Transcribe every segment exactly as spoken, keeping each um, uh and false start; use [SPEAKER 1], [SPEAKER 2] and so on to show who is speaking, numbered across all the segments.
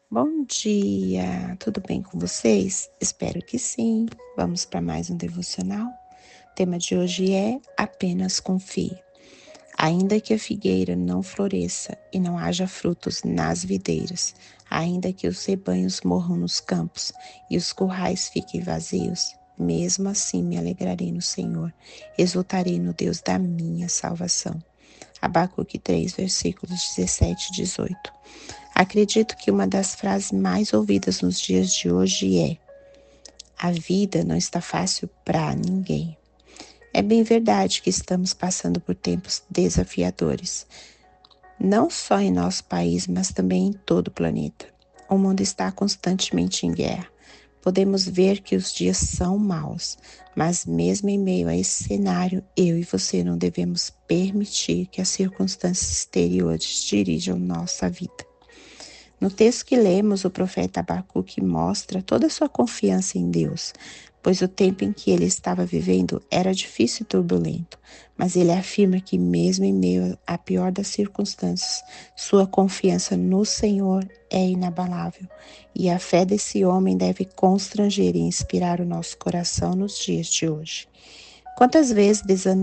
[SPEAKER 1] Bom dia, tudo bem com vocês? Espero que sim. Vamos para mais um devocional? O tema de hoje é Apenas confie. Ainda que a figueira não floresça e não haja frutos nas videiras, ainda que os rebanhos morram nos campos e os currais fiquem vazios, mesmo assim me alegrarei no Senhor, exultarei no Deus da minha salvação. Abacuque três, versículos dezessete e dezoito. Acredito que uma das frases mais ouvidas nos dias de hoje é: a vida não está fácil para ninguém. É bem verdade que estamos passando por tempos desafiadores, não só em nosso país, mas também em todo o planeta. O mundo está constantemente em guerra. Podemos ver que os dias são maus, mas mesmo em meio a esse cenário, eu e você não devemos permitir que as circunstâncias exteriores dirijam nossa vida. No texto que lemos, o profeta Abacuque mostra toda a sua confiança em Deus, pois o tempo em que ele estava vivendo era difícil e turbulento, mas ele afirma que mesmo em meio à pior das circunstâncias, sua confiança no Senhor é inabalável, e a fé desse homem deve constranger e inspirar o nosso coração nos dias de hoje. Quantas vezes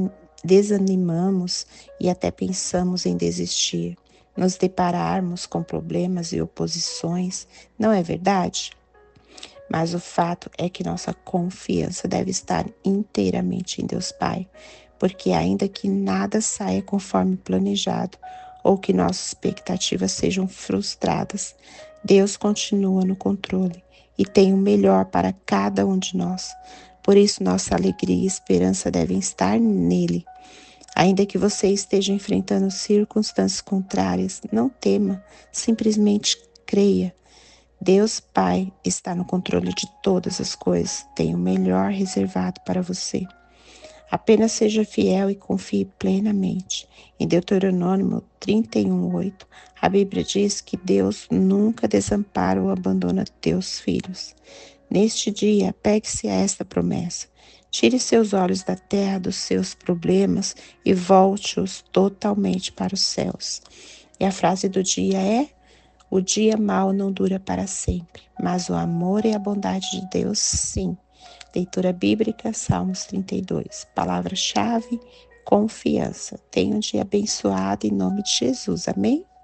[SPEAKER 1] desanimamos e até pensamos em desistir, nos depararmos com problemas e oposições, não é verdade? Mas o fato é que nossa confiança deve estar inteiramente em Deus Pai, porque ainda que nada saia conforme planejado ou que nossas expectativas sejam frustradas, Deus continua no controle e tem o melhor para cada um de nós. Por isso, nossa alegria e esperança devem estar nele. Ainda que você esteja enfrentando circunstâncias contrárias, não tema, simplesmente creia. Deus Pai está no controle de todas as coisas, tem o melhor reservado para você. Apenas seja fiel e confie plenamente. Em Deuteronômio trinta e um, oito, a Bíblia diz que Deus nunca desampara ou abandona teus filhos. Neste dia, pegue-se a esta promessa. Tire seus olhos da terra, dos seus problemas e volte-os totalmente para os céus. E a frase do dia é: o dia mau não dura para sempre, mas o amor e a bondade de Deus, sim. Leitura bíblica, Salmos trinta e dois. Palavra-chave: confiança. Tenha um dia abençoado em nome de Jesus. Amém?